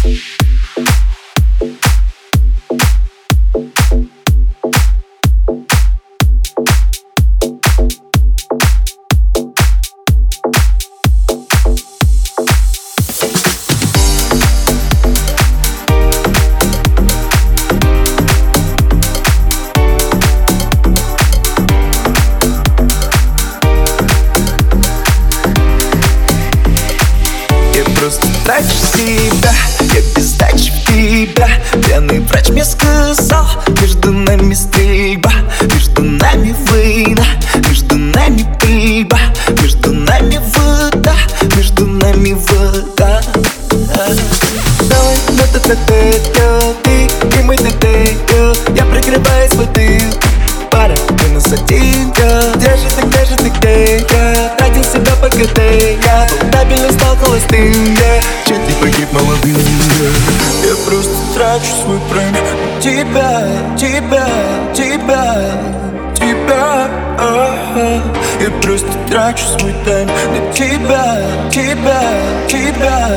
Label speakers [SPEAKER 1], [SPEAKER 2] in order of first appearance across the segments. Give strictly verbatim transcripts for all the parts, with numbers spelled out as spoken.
[SPEAKER 1] Трачу себя, я без сдачи в тебя. Пьяный врач мне сказал, между нами стрельба, между нами война, между нами пыльба, между нами вода, между нами вода. Давай на т-т-т-т, ты и мой т-т-т. Я прикрываюсь воды, пара, минус один. Держи ты, держи ты, где я тратил себя по КТ. Я стабильно стал холостым, yeah. Чуть не погиб молодым, yeah. Я просто трачу свой прайм на тебя, тебя, тебя, тебя, а-а. Я просто трачу свой тайм на тебя, тебя, тебя.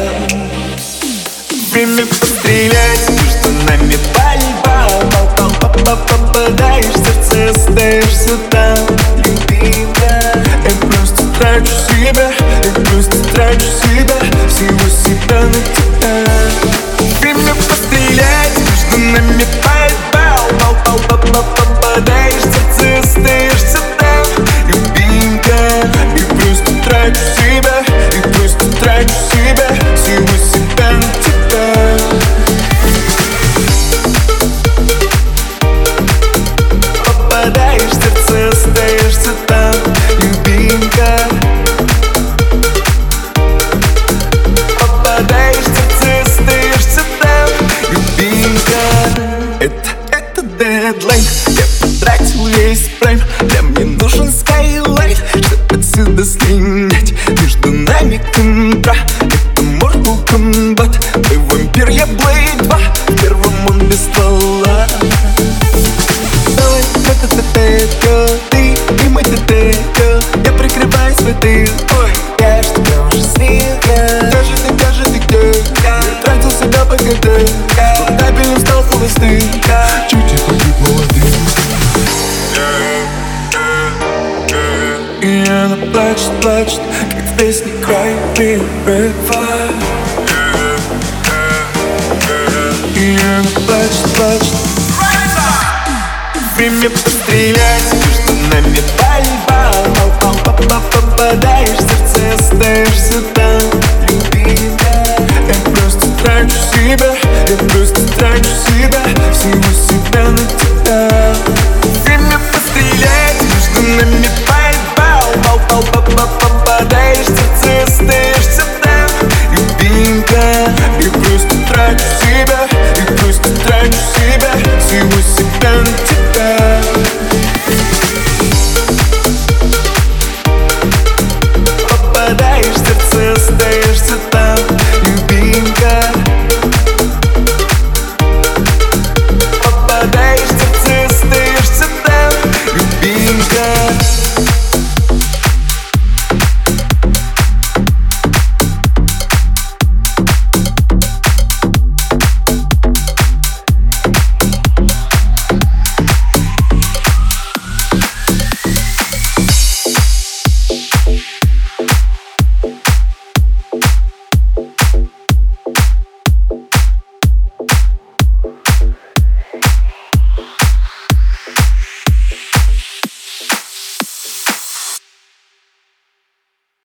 [SPEAKER 1] Время пострелять, между нами пальба. Попадаешь в сердце, остаешься там, любимая. Я просто трачу себя, я просто трачу себя, всего себя на тебя. Время пострелять, между нами пальба. Попадаешь в сердце, остаешься там, любимая. Я просто трачу себя, я просто трачу себя, всего себя на тебя. Попадаешь в сердце, остаешься там, любимка. Попадаешь в сердце, остаешься там, любимка. Это, это дедлайн, я потратил весь прайм. Да мне нужен скайлайт, чтоб отсюда слинять. Между нами контра, это Mortal Kombat. Ты вампир, я Блейд два, в первом он без ствола. Давай, т-т-т-т, ты и мой т-т-т. Я прикрываюсь воды, ой, я ж тебя уже слил. Держи ты, держи ты, где я тратил себя по КТ. Стабильно стал холостым, чуть не погиб молодым. И она плачет, плачет, как в песне Cry Me a River. И она плачет, плачет. Время пострелять, между нами пальба. Попадаешь в сердце, остаешься там, любимая. Я просто трачу себя, я просто